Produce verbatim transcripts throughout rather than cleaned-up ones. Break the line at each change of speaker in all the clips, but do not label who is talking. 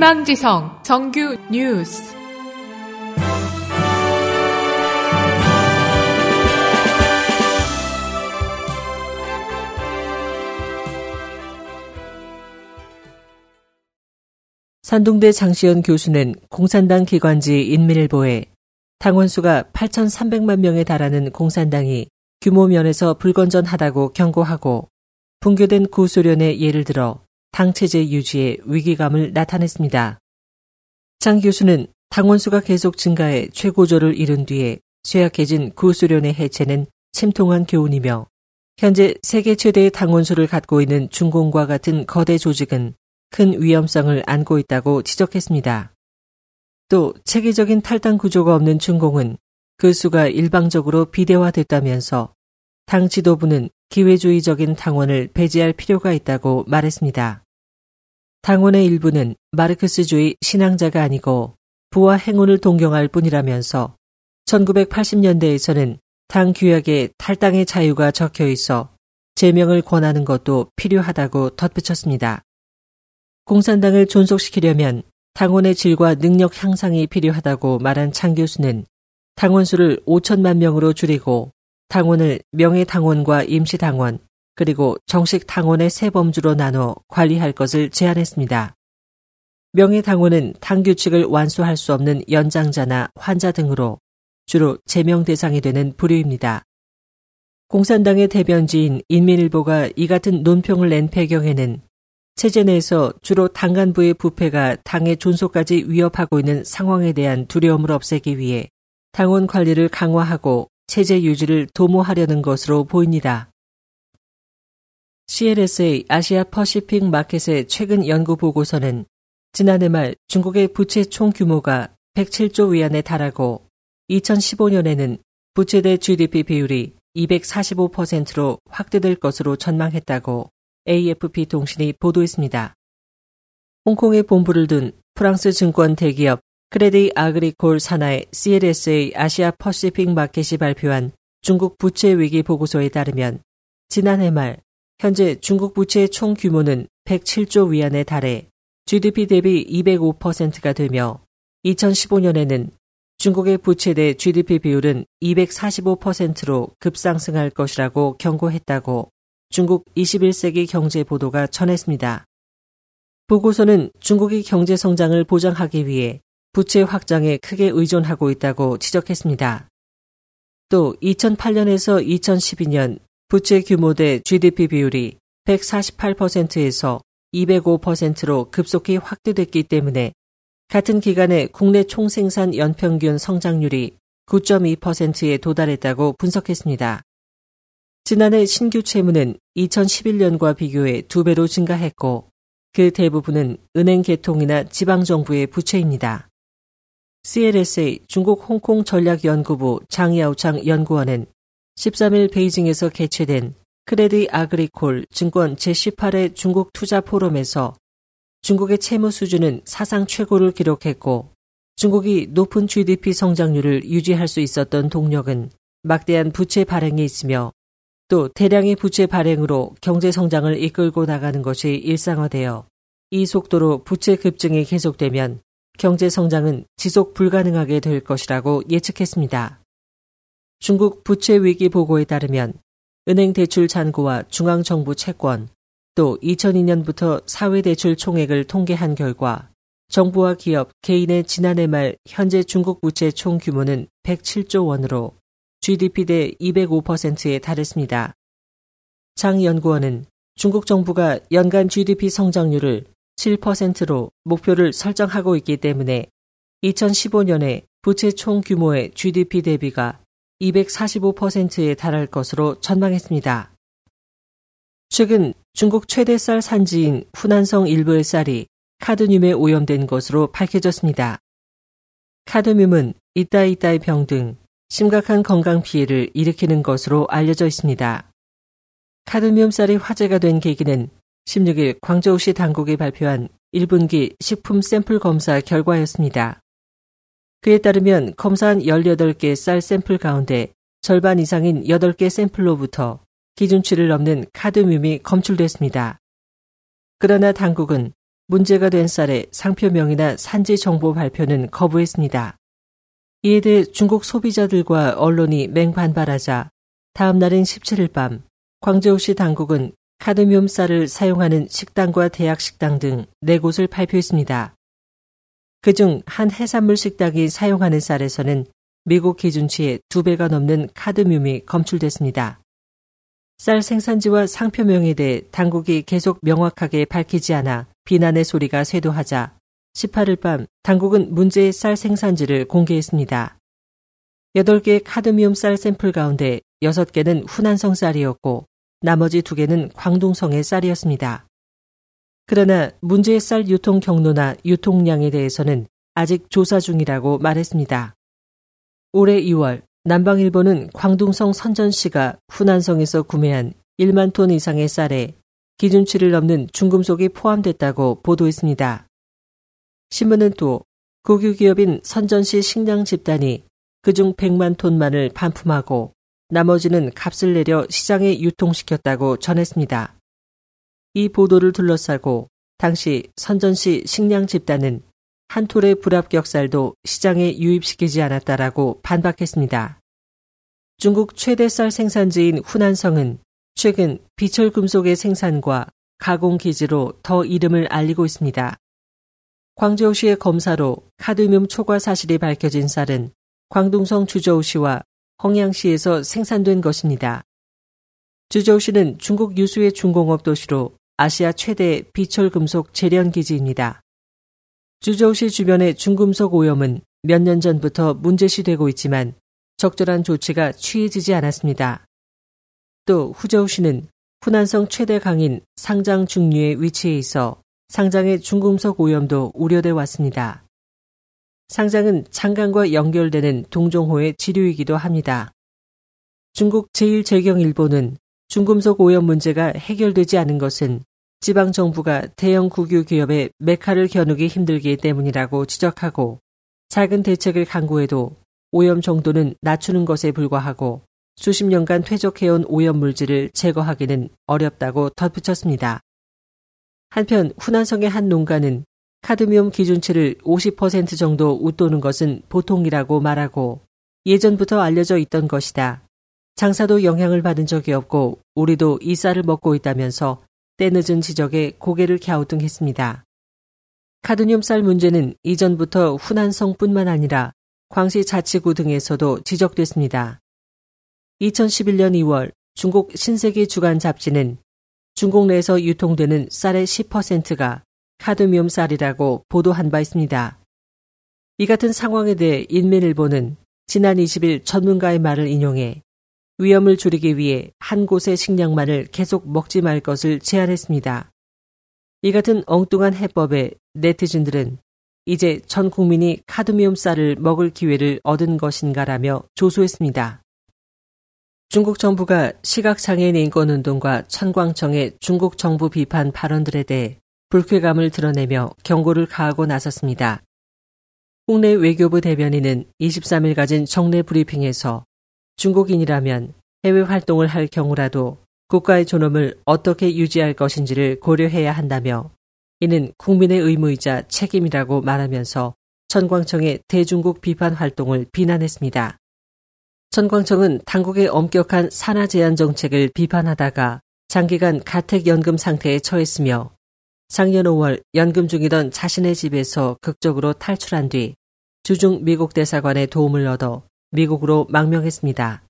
희망지성 정규 뉴스.
산동대 장시현 교수는 공산당 기관지 인민일보에 당원수가 팔천삼백만 명에 달하는 공산당이 규모 면에서 불건전하다고 경고하고 붕괴된 구소련의 예를 들어 당체제 유지에 위기감을 나타냈습니다. 장 교수는 당원수가 계속 증가해 최고조를 이룬 뒤에 쇠약해진 구소련의 해체는 침통한 교훈이며 현재 세계 최대의 당원수를 갖고 있는 중공과 같은 거대 조직은 큰 위험성을 안고 있다고 지적했습니다. 또 체계적인 탈당 구조가 없는 중공은 그 수가 일방적으로 비대화됐다면서 당 지도부는 기회주의적인 당원을 배제할 필요가 있다고 말했습니다. 당원의 일부는 마르크스주의 신앙자가 아니고 부와 행운을 동경할 뿐이라면서 천구백팔십 년대에서는 당 규약에 탈당의 자유가 적혀 있어 제명을 권하는 것도 필요하다고 덧붙였습니다. 공산당을 존속시키려면 당원의 질과 능력 향상이 필요하다고 말한 장 교수는 당원수를 오천만 명으로 줄이고 당원을 명예당원과 임시당원 그리고 정식 당원의 세 범주로 나눠 관리할 것을 제안했습니다. 명예당원은 당 규칙을 완수할 수 없는 연장자나 환자 등으로 주로 제명 대상이 되는 부류입니다. 공산당의 대변지인 인민일보가 이 같은 논평을 낸 배경에는 체제 내에서 주로 당 간부의 부패가 당의 존속까지 위협하고 있는 상황에 대한 두려움을 없애기 위해 당원 관리를 강화하고 체제 유지를 도모하려는 것으로 보입니다. 씨엘에스에이 아시아 퍼시픽 마켓의 최근 연구 보고서는 지난해 말 중국의 부채 총 규모가 백칠조 위안에 달하고 이천십오 년에는 부채 대 지디피 비율이 이백사십오 퍼센트로 확대될 것으로 전망했다고 에이에프피 통신이 보도했습니다. 홍콩에 본부를 둔 프랑스 증권 대기업 크레디 아그리콜 산하의 씨엘에스에이 아시아 퍼시픽 마켓이 발표한 중국 부채 위기 보고서에 따르면 지난해 말 현재 중국 부채의 총 규모는 백칠조 위안에 달해 지디피 대비 이백오 퍼센트가 되며 이천십오 년에는 중국의 부채 대 지디피 비율은 이백사십오 퍼센트로 급상승할 것이라고 경고했다고 중국 이십일 세기 경제 보도가 전했습니다. 보고서는 중국이 경제 성장을 보장하기 위해 부채 확장에 크게 의존하고 있다고 지적했습니다. 또 이천팔 년에서 이천십이 년 부채 규모 대 지디피 비율이 백사십팔 퍼센트에서 이백오 퍼센트로 급속히 확대됐기 때문에 같은 기간에 국내 총생산 연평균 성장률이 구 점 이 퍼센트에 도달했다고 분석했습니다. 지난해 신규 채무는 이천십일 년과 비교해 두 배로 증가했고 그 대부분은 은행 개통이나 지방정부의 부채입니다. 씨엘에스에이 중국 홍콩 전략연구부 장야오창 연구원은 십삼 일 베이징에서 개최된 크레디 아그리콜 증권 제십팔 회 중국 투자 포럼에서 중국의 채무 수준은 사상 최고를 기록했고 중국이 높은 지디피 성장률을 유지할 수 있었던 동력은 막대한 부채 발행에 있으며 또 대량의 부채 발행으로 경제 성장을 이끌고 나가는 것이 일상화되어 이 속도로 부채 급증이 계속되면 경제 성장은 지속 불가능하게 될 것이라고 예측했습니다. 중국 부채 위기 보고에 따르면 은행 대출 잔고와 중앙정부 채권, 또 이천이 년부터 사회대출 총액을 통계한 결과 정부와 기업, 개인의 지난해 말 현재 중국 부채 총 규모는 백칠조 원으로 지디피 대 이백오 퍼센트에 달했습니다. 장 연구원은 중국 정부가 연간 지디피 성장률을 칠 퍼센트로 목표를 설정하고 있기 때문에 이천십오 년에 부채 총 규모의 지디피 대비가 이백사십오 퍼센트에 달할 것으로 전망했습니다. 최근 중국 최대 쌀 산지인 후난성 일부의 쌀이 카드뮴에 오염된 것으로 밝혀졌습니다. 카드뮴은 이따이따의 병 등 심각한 건강 피해를 일으키는 것으로 알려져 있습니다. 카드뮴 쌀이 화제가 된 계기는 십육 일 광저우시 당국이 발표한 일 분기 식품 샘플 검사 결과였습니다. 그에 따르면 검사한 열여덟 개 쌀 샘플 가운데 절반 이상인 여덟 개 샘플로부터 기준치를 넘는 카드뮴이 검출됐습니다. 그러나 당국은 문제가 된 쌀의 상표명이나 산지 정보 발표는 거부했습니다. 이에 대해 중국 소비자들과 언론이 맹반발하자 다음 날인 십칠 일 밤 광저우시 당국은 카드뮴 쌀을 사용하는 식당과 대학 식당 등 네 곳을 발표했습니다. 그중 한 해산물 식당이 사용하는 쌀에서는 미국 기준치의 두 배가 넘는 카드뮴이 검출됐습니다. 쌀 생산지와 상표명에 대해 당국이 계속 명확하게 밝히지 않아 비난의 소리가 쇄도하자 십팔 일 밤 당국은 문제의 쌀 생산지를 공개했습니다. 여덟 개의 카드뮴 쌀 샘플 가운데 여섯 개는 후난성 쌀이었고 나머지 두 개는 광둥성의 쌀이었습니다. 그러나 문제의 쌀 유통 경로나 유통량에 대해서는 아직 조사 중이라고 말했습니다. 올해 이월 남방일보는 광둥성 선전시가 후난성에서 구매한 일만 톤 이상의 쌀에 기준치를 넘는 중금속이 포함됐다고 보도했습니다. 신문은 또 국유기업인 선전시 식량 집단이 그중 백만 톤만을 반품하고 나머지는 값을 내려 시장에 유통시켰다고 전했습니다. 이 보도를 둘러싸고 당시 선전시 식량 집단은 한 톨의 불합격 쌀도 시장에 유입시키지 않았다라고 반박했습니다. 중국 최대 쌀 생산지인 후난성은 최근 비철 금속의 생산과 가공 기지로 더 이름을 알리고 있습니다. 광저우시의 검사로 카드뮴 초과 사실이 밝혀진 쌀은 광둥성 주저우시와 헝양시에서 생산된 것입니다. 주저우시는 중국 유수의 중공업 도시로 아시아 최대 비철 금속 제련 기지입니다. 주저우시 주변의 중금속 오염은 몇 년 전부터 문제시되고 있지만 적절한 조치가 취해지지 않았습니다. 또 후저우시는 후난성 최대 강인 상장 중류의 위치에 있어 상장의 중금속 오염도 우려돼 왔습니다. 상장은 장강과 연결되는 동종호의 지류이기도 합니다. 중국 제일제경일보는 중금속 오염 문제가 해결되지 않은 것은 지방정부가 대형 국유 기업의 메카를 겨누기 힘들기 때문이라고 지적하고 작은 대책을 강구해도 오염 정도는 낮추는 것에 불과하고 수십 년간 퇴적해온 오염 물질을 제거하기는 어렵다고 덧붙였습니다. 한편 후난성의 한 농가는 카드뮴 기준치를 오십 퍼센트 정도 웃도는 것은 보통이라고 말하고 예전부터 알려져 있던 것이다. 장사도 영향을 받은 적이 없고 우리도 이 쌀을 먹고 있다면서 때늦은 지적에 고개를 갸우뚱했습니다. 카드뮴 쌀 문제는 이전부터 후난성뿐만 아니라 광시 자치구 등에서도 지적됐습니다. 이천십일 년 이월 중국 신세계 주간 잡지는 중국 내에서 유통되는 쌀의 십 퍼센트가 카드뮴 쌀이라고 보도한 바 있습니다. 이 같은 상황에 대해 인민일보는 지난 이십 일 전문가의 말을 인용해 위험을 줄이기 위해 한 곳의 식량만을 계속 먹지 말 것을 제안했습니다. 이 같은 엉뚱한 해법에 네티즌들은 이제 전 국민이 카드뮴 쌀을 먹을 기회를 얻은 것인가라며 조소했습니다. 중국 정부가 시각장애인 인권운동과 천광청의 중국 정부 비판 발언들에 대해 불쾌감을 드러내며 경고를 가하고 나섰습니다. 국내 외교부 대변인은 이십삼 일 가진 정례 브리핑에서 중국인이라면 해외 활동을 할 경우라도 국가의 존엄을 어떻게 유지할 것인지를 고려해야 한다며 이는 국민의 의무이자 책임이라고 말하면서 천광청의 대중국 비판 활동을 비난했습니다. 천광청은 당국의 엄격한 산하 제한 정책을 비판하다가 장기간 가택연금 상태에 처했으며 작년 오월 연금 중이던 자신의 집에서 극적으로 탈출한 뒤 주중 미국 대사관의 도움을 얻어 미국으로 망명했습니다.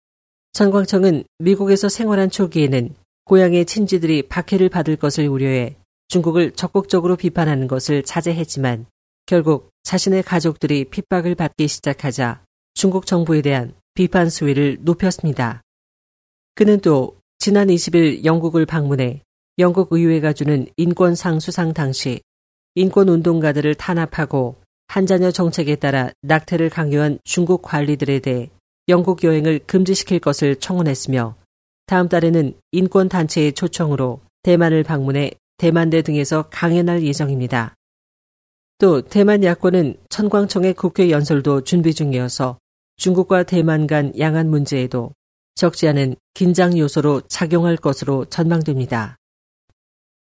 천광청은 미국에서 생활한 초기에는 고향의 친지들이 박해를 받을 것을 우려해 중국을 적극적으로 비판하는 것을 자제했지만 결국 자신의 가족들이 핍박을 받기 시작하자 중국 정부에 대한 비판 수위를 높였습니다. 그는 또 지난 이십 일 영국을 방문해 영국 의회가 주는 인권상 수상 당시 인권운동가들을 탄압하고 한자녀 정책에 따라 낙태를 강요한 중국 관리들에 대해 영국 여행을 금지시킬 것을 청원했으며 다음 달에는 인권단체의 초청으로 대만을 방문해 대만대 등에서 강연할 예정입니다. 또 대만 야권은 천광청의 국회 연설도 준비 중이어서 중국과 대만 간 양안 문제에도 적지 않은 긴장 요소로 작용할 것으로 전망됩니다.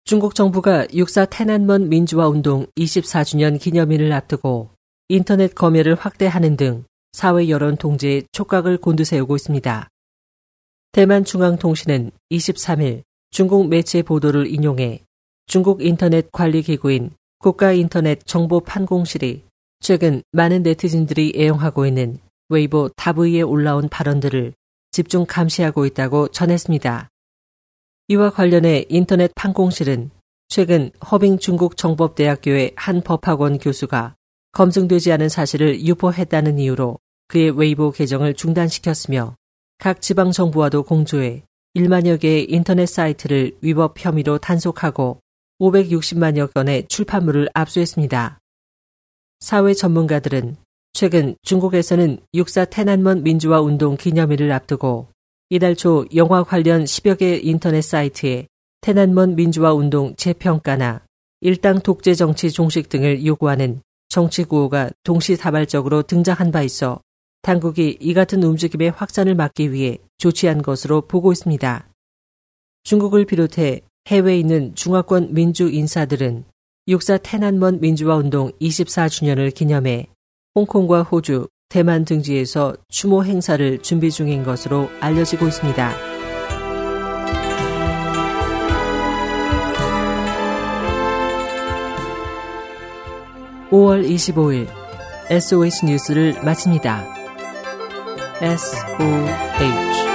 중국 정부가 육사天安门 민주화 운동 이십사 주년 기념일을 앞두고 인터넷 검열을 확대하는 등 사회 여론 통제에 촉각을 곤두세우고 있습니다. 대만중앙통신은 이십삼 일 중국 매체 보도를 인용해 중국 인터넷 관리 기구인 국가인터넷 정보판공실이 최근 많은 네티즌들이 애용하고 있는 웨이보 타브이에 올라온 발언들을 집중 감시하고 있다고 전했습니다. 이와 관련해 인터넷 판공실은 최근 허빙 중국 정법대학교의 한 법학원 교수가 검증되지 않은 사실을 유포했다는 이유로 그의 웨이보 계정을 중단시켰으며 각 지방정부와도 공조해 일만여 개의 인터넷 사이트를 위법 혐의로 단속하고 오백육십만여 건의 출판물을 압수했습니다. 사회 전문가들은 최근 중국에서는 육사天安門 민주화 운동 기념일을 앞두고 이달 초 영화 관련 십여 개 인터넷 사이트에天安門 민주화 운동 재평가나 일당 독재 정치 종식 등을 요구하는 정치 구호가 동시다발적으로 등장한 바 있어 당국이 이 같은 움직임의 확산을 막기 위해 조치한 것으로 보고 있습니다. 중국을 비롯해 해외에 있는 중화권 민주 인사들은 육사天安門 민주화 운동 이십사 주년을 기념해 홍콩과 호주, 대만 등지에서 추모 행사를 준비 중인 것으로 알려지고 있습니다. 오월 이십오일 에스오에이치 뉴스를 마칩니다. 에스 오 에이치